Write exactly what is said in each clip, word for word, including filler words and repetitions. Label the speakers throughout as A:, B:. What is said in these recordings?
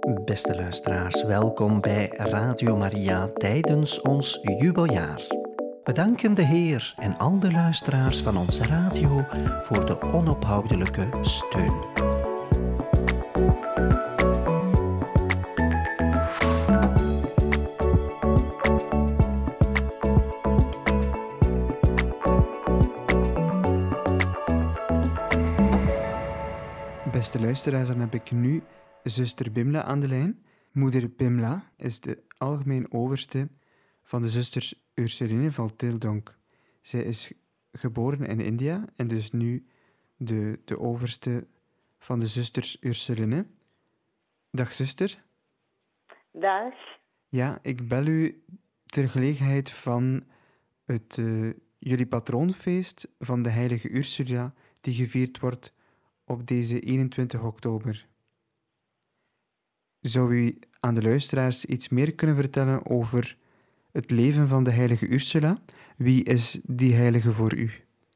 A: Beste luisteraars, welkom bij Radio Maria tijdens ons jubeljaar. We danken de Heer en al de luisteraars van onze radio voor de onophoudelijke steun.
B: Beste luisteraars, dan heb ik nu zuster Bimla aan de lijn. Moeder Bimla is de algemeen overste van de zusters Ursuline van Tildonk. Zij is geboren in India en dus nu de, de overste van de zusters Ursuline. Dag zuster.
C: Dag.
B: Ja, ik bel u ter gelegenheid van het uh, jullie patroonfeest van de heilige Ursula, die gevierd wordt op deze eenentwintig oktober. Zou u aan de luisteraars iets meer kunnen vertellen over het leven van de heilige Ursula? Wie is die heilige voor u?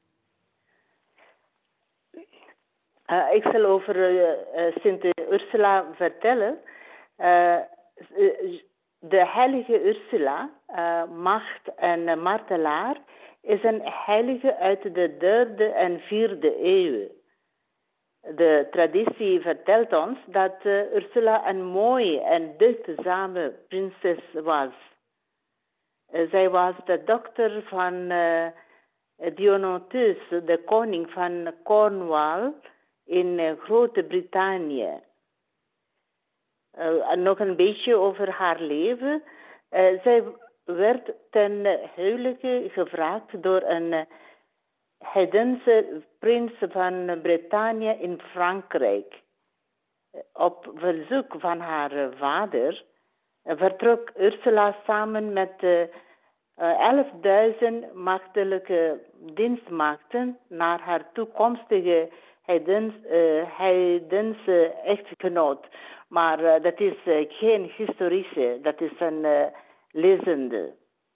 C: Uh, ik zal over uh, uh, Sint Ursula vertellen. Uh, de heilige Ursula, uh, macht en martelaar, is een heilige uit de derde en vierde eeuw. De traditie vertelt ons dat uh, Ursula een mooie en deugdzame prinses was. Uh, zij was de dochter van uh, Dionotus, de koning van Cornwall in uh, Groot-Brittannië. Uh, nog een beetje over haar leven. Uh, zij werd ten huwelijke gevraagd door een uh, heidense prins van Brittannië in Frankrijk. Op verzoek van haar vader vertrok Ursula samen met elfduizend machtelijke dienstmaagden naar haar toekomstige heidens, uh, heidense echtgenoot. Maar uh, dat is uh, geen historische, dat is een uh, lezende.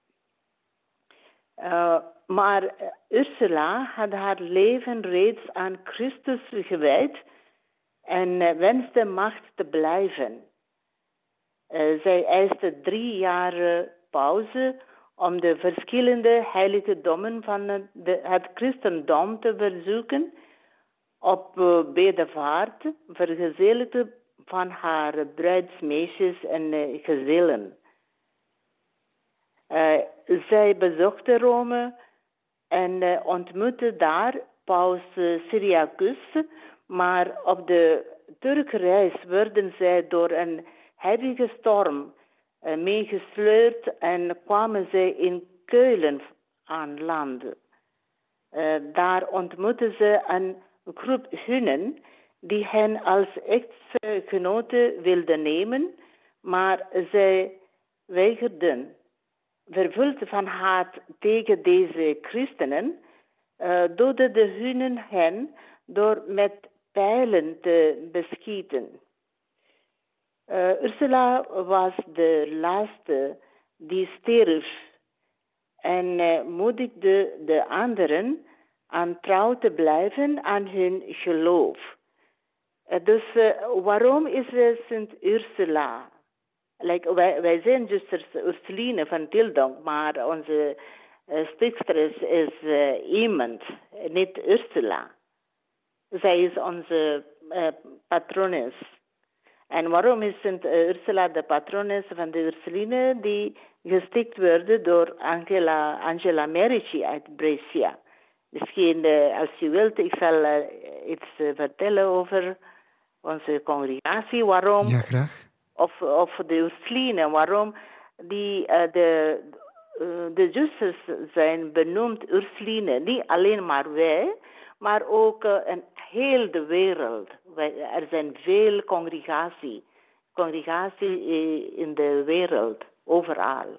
C: Uh, Maar Ursula had haar leven reeds aan Christus gewijd en wenste macht te blijven. Uh, zij eiste drie jaar pauze om de verschillende heiligdommen van de, het christendom te verzoeken, op uh, bedevaart, vergezeld van haar bruidsmeisjes en uh, gezellen. Uh, zij bezochte Rome en uh, ontmoette daar paus uh, Syriacus, maar op de terugreis werden zij door een hevige storm uh, meegesleurd en kwamen zij in Keulen aan land. Uh, daar ontmoetten ze een groep hunnen die hen als echtgenoten wilden nemen, maar zij weigerden. Vervuld van haat tegen deze christenen, uh, doodde de hunnen hen door met pijlen te beschieten. Uh, Ursula was de laatste die stierf en uh, moedigde de anderen aan trouw te blijven aan hun geloof. Uh, dus uh, waarom is er Sint Ursula? Like, wij, wij zijn zusters Ursuline van Tildonk, maar onze uh, stichtster is uh, iemand, niet Ursula. Zij is onze uh, patrones. En waarom is Sint Ursula de patrones van de Ursuline die gesticht werd door Angela, Angela Merici uit Brescia? Misschien, uh, als je wilt, ik zal uh, iets uh, vertellen over onze congregatie. Waarom?
B: Ja, graag.
C: Of, of de Ursuline, waarom die, uh, de, uh, de zusters zijn benoemd Ursuline. Niet alleen maar wij, maar ook uh, in heel de wereld. Wij, er zijn veel congregatie, congregatie in de wereld, overal.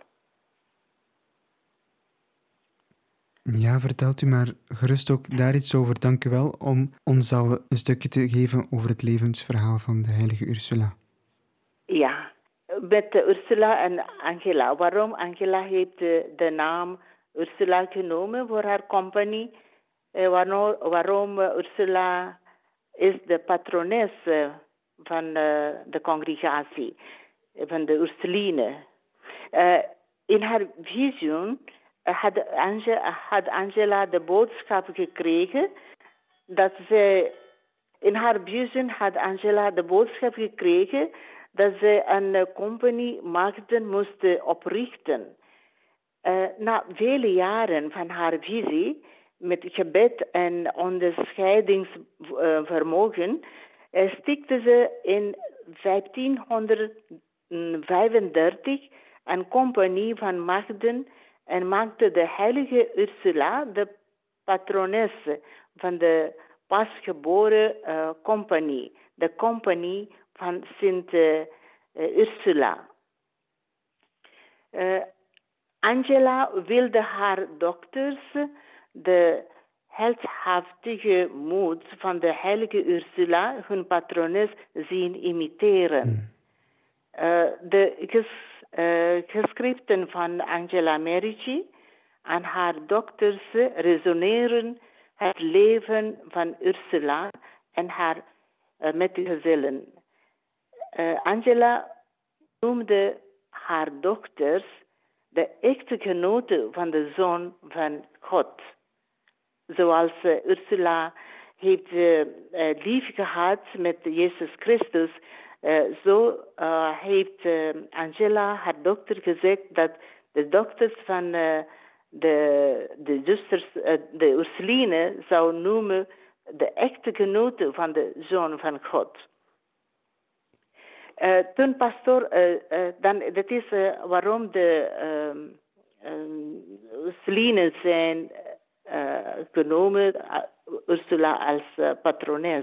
B: Ja, vertelt u maar gerust ook daar iets over. Dank u wel om ons al een stukje te geven over het levensverhaal van de heilige Ursula.
C: Ja, met Ursula en Angela. Waarom? Angela heeft de naam Ursula genomen voor haar compagnie. Waarom, waarom Ursula is de patrones van uh, de congregatie, van de Ursuline. Uh, in haar visioen had, Ange, had Angela de boodschap gekregen dat ze... In haar visioen had Angela de boodschap gekregen dat ze een company Maagden moest oprichten. Uh, na vele jaren van haar visie, met gebed en onderscheidingsvermogen, uh, stikte ze in vijftienhonderdvijfendertig een compagnie van Maagden en maakte de heilige Ursula de patronesse van de pasgeboren uh, compagnie, de compagnie van Sint uh, uh, Ursula. Uh, Angela wilde haar dochters de heldhaftige moed van de heilige Ursula, hun patrones, zien imiteren. Mm. Uh, de ges, uh, geschriften van Angela Merici aan haar dochters resoneren het leven van Ursula en haar uh, metgezellen. Uh, Angela noemde haar dochters de echtgenoten van de Zoon van God. Zoals uh, Ursula heeft uh, uh, lief gehad met Jezus Christus, uh, zo uh, heeft uh, Angela haar dochter gezegd dat de dochters van uh, de, de zusters, uh, de Ursuline, zou noemen de echtgenoten van de Zoon van God. Uh, toen pastoor, uh, uh, dan, dat is uh, waarom de um, um, Ursulinen zijn uh, genomen, uh, Ursula als uh, patrones.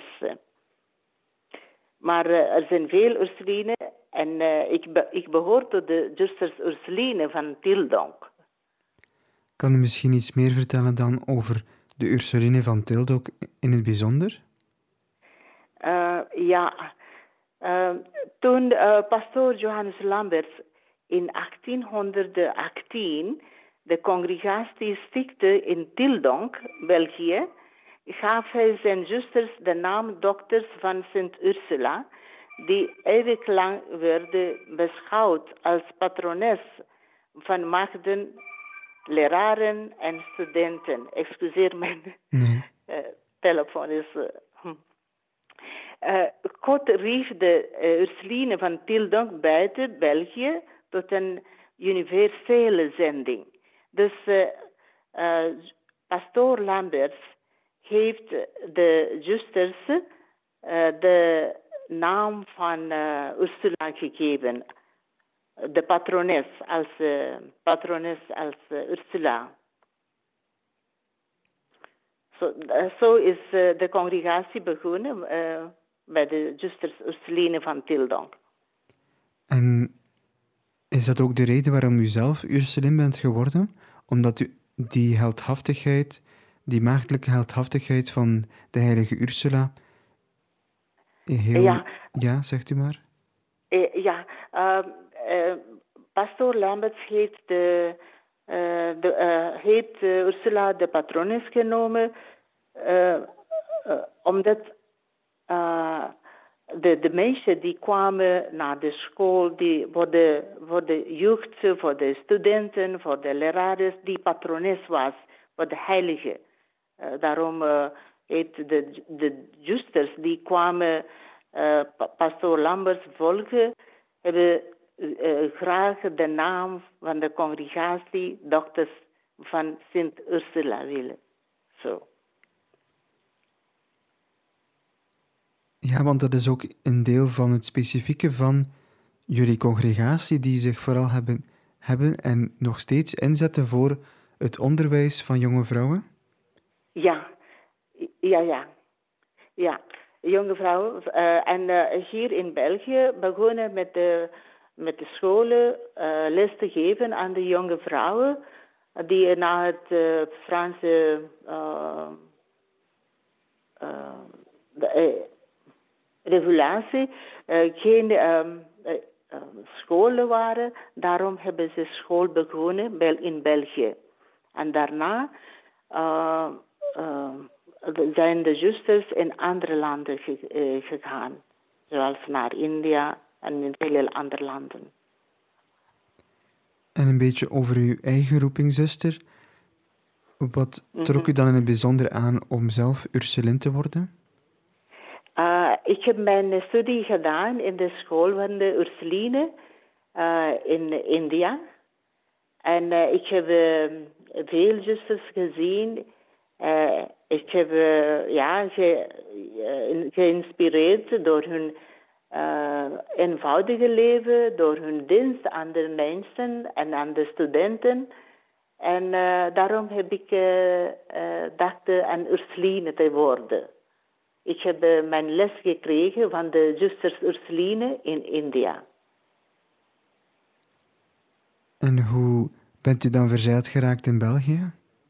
C: Maar uh, er zijn veel Ursulinen en uh, ik, be- ik behoor tot de zusters Ursuline van Tildonk.
B: Kan u misschien iets meer vertellen dan over de Ursuline van Tildonk in het bijzonder?
C: Uh, ja... Uh, toen uh, pastoor Johannes Lamberts in achttienhonderdachttien de congregatie stichtte in Tildonk, België, gaf hij zijn zusters de naam dochters van Sint Ursula, die eeuwig lang werden beschouwd als patrones van maagden, leraren en studenten. Excuseer, mijn nee. uh, telefoon is... Uh, hm. Uh, God rief de uh, Ursuline van Tildonk buiten België tot een universele zending. Dus uh, uh, pastoor Lamberts heeft de zusters uh, de naam van uh, Ursula gegeven. De patrones als, uh, patrones als uh, Ursula. Zo so, uh, so is uh, de congregatie begonnen... Uh, bij de zusters Ursuline van Tildonk.
B: En is dat ook de reden waarom u zelf Ursulin bent geworden? Omdat u die heldhaftigheid, die maagdelijke heldhaftigheid van de heilige Ursula heel...
C: Ja,
B: ja zegt u maar.
C: Uh, ja, uh, uh, pastoor Lamberts heeft, de, uh, de, uh, heeft uh, Ursula de patrones genomen, uh, uh, omdat... Uh, de, de mensen die kwamen naar de school, die, voor, de, voor de jeugd, voor de studenten, voor de leraren, die patrones was, voor de heilige. Uh, daarom uh, heeft de, de zusters die kwamen uh, pastoor Lamberts volgen, hebben uh, graag de naam van de congregatie dochters van Sint Ursula willen. So.
B: Ja, want dat is ook een deel van het specifieke van jullie congregatie, die zich vooral hebben, hebben en nog steeds inzetten voor het onderwijs van jonge vrouwen?
C: Ja, ja, ja. Ja, jonge vrouwen. Uh, en uh, hier in België begonnen met de, met de scholen uh, les te geven aan de jonge vrouwen die na het uh, Franse... Uh, uh, de, uh, regulatie uh, geen uh, uh, scholen waren. Daarom hebben ze school begonnen in België. En daarna uh, uh, zijn de zusters in andere landen ge- uh, gegaan. zoals naar India en in vele andere landen.
B: En een beetje over uw eigen roeping, zuster. Wat trok u dan in het bijzonder aan om zelf Ursulin te worden?
C: Uh, ik heb mijn studie gedaan in de school van de Ursuline uh, in India. En uh, ik heb uh, veel zusters gezien. Uh, ik heb uh, ja, ge, uh, geïnspireerd door hun uh, eenvoudige leven, door hun dienst aan de mensen en aan de studenten. En uh, daarom heb ik uh, uh, dacht een Ursuline te worden. Ik heb uh, mijn les gekregen van de zusters Ursuline in India.
B: En hoe bent u dan verzeild geraakt in België?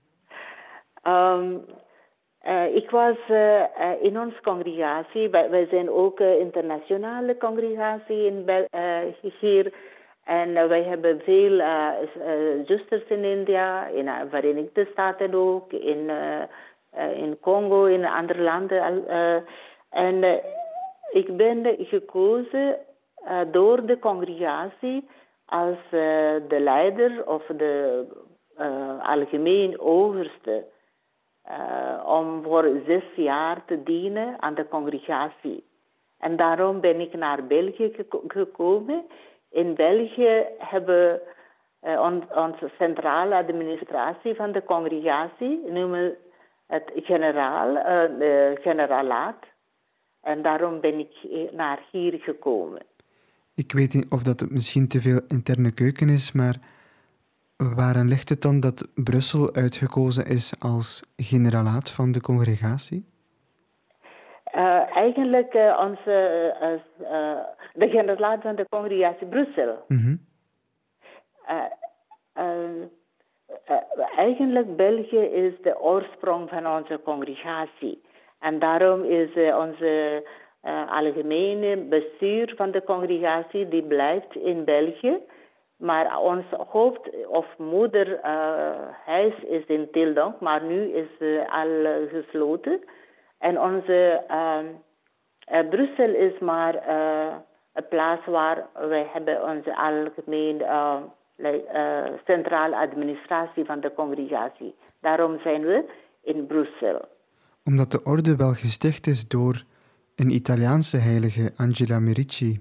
C: Um, uh, ik was uh, uh, in onze congregatie, wij, wij zijn ook een uh, internationale congregatie in Bel- uh, hier. En uh, wij hebben veel uh, uh, zusters in India, in de uh, Verenigde Staten ook, in, uh, uh, in Congo, in andere landen. Uh, en uh, ik ben gekozen uh, door de congregatie als uh, de leider of de uh, algemeen overste. Uh, om voor zes jaar te dienen aan de congregatie. En daarom ben ik naar België geko- gekomen. In België hebben uh, on, onze centrale administratie van de congregatie, noemen het generaal, uh, de generalaat. En daarom ben ik naar hier gekomen.
B: Ik weet niet of dat het misschien te veel interne keuken is, maar waaraan ligt het dan dat Brussel uitgekozen is als generalaat van de congregatie?
C: Uh, eigenlijk uh, onze, uh, uh, de generalaat van de congregatie Brussel.
B: Mm-hmm.
C: Uh, uh, uh, eigenlijk België is de oorsprong van onze congregatie. En daarom is uh, onze uh, algemene bestuur van de congregatie, die blijft in België. Maar ons hoofd- of moederhuis uh, is in Tildonk, maar nu is uh, al uh, gesloten. En onze uh, uh, Brussel is maar uh, een plaats waar wij hebben onze algemeen uh, uh, centrale administratie van de congregatie. Daarom zijn we in Brussel.
B: Omdat de orde wel gesticht is door een Italiaanse heilige, Angela Merici.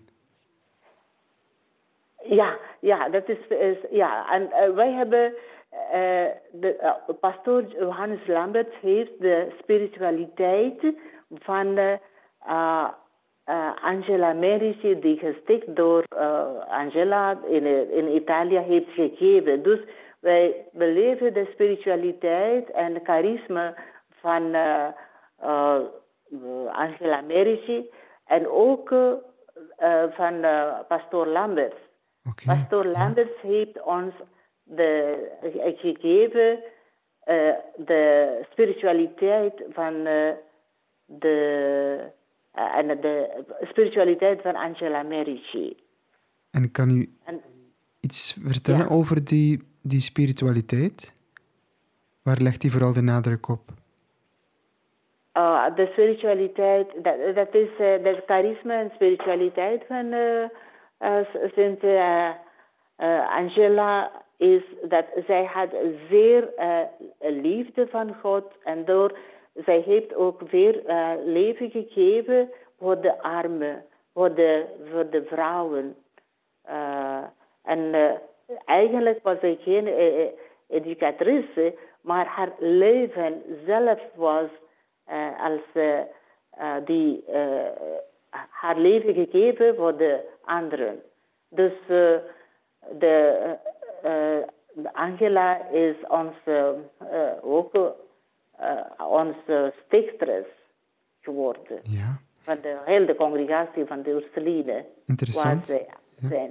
C: Ja, ja, dat is, is ja. En uh, wij hebben, uh, de uh, pastoor Johannes Lambert heeft de spiritualiteit van uh, uh, Angela Merici, die gesticht door uh, Angela in, in Italië heeft gegeven. Dus wij beleven de spiritualiteit en charisma van uh, uh, Angela Merici en ook uh, van uh, pastoor Lambert.
B: Okay,
C: Pastoor Lambert ja. heeft ons de, gegeven uh, de spiritualiteit van uh, de, uh, en de spiritualiteit van Angela Merici.
B: En kan u
C: en,
B: iets vertellen
C: ja.
B: over die, die spiritualiteit? Waar legt hij vooral de nadruk op?
C: Uh, de spiritualiteit, dat, dat is uh, de charisma en spiritualiteit van uh, uh, Sint uh, uh, Angela is dat zij had zeer uh, liefde van God en door zij heeft ook weer uh, leven gegeven voor de armen, voor de, voor de vrouwen. Uh, en uh, eigenlijk was zij geen uh, educatrice, maar haar leven zelf was Uh, als uh, uh, die uh, haar leven gegeven voor de anderen. Dus uh, de, uh, Angela is onze, uh, ook uh, onze stichteres geworden.
B: Ja.
C: Van de hele congregatie van de Ursuline.
B: Interessant.
C: Waar zij
B: ja.
C: zijn.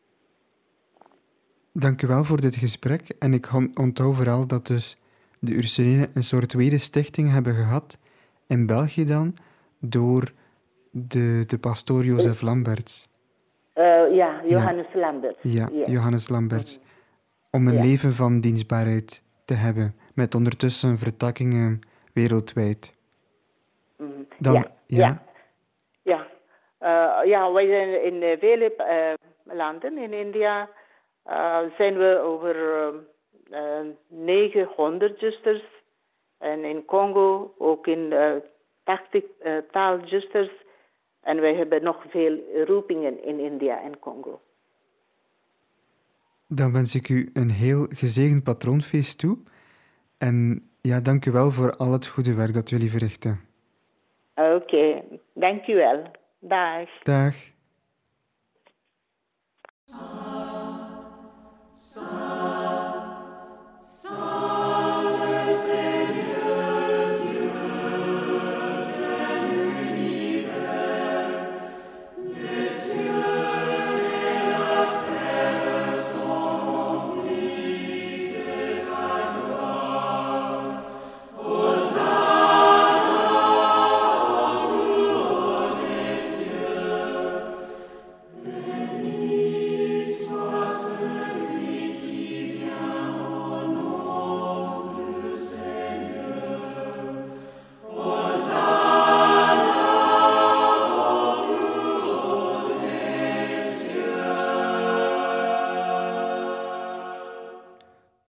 B: Dank u wel voor dit gesprek. En ik onthoud vooral dat dus de Ursuline een soort wederstichting hebben gehad, in België dan, door de, de pastoor Jozef Lamberts.
C: Uh, ja, Johannes ja. Lamberts.
B: Ja,
C: yes.
B: Johannes Lamberts. Om een
C: ja.
B: leven van dienstbaarheid te hebben, met ondertussen vertakkingen wereldwijd.
C: Mm.
B: Dan,
C: ja,
B: ja.
C: ja. ja. Uh, ja, wij zijn in uh, vele uh, landen in India. Uh, zijn we over uh, uh, negenhonderd zusters. En in Congo ook in uh, tachtig uh, taalzusters. En wij hebben nog veel roepingen in India en Congo.
B: Dan wens ik u een heel gezegend patroonfeest toe. En ja, dank u wel voor al het goede werk dat jullie verrichten.
C: Oké, okay. Dank u wel. Dag.
B: Dag.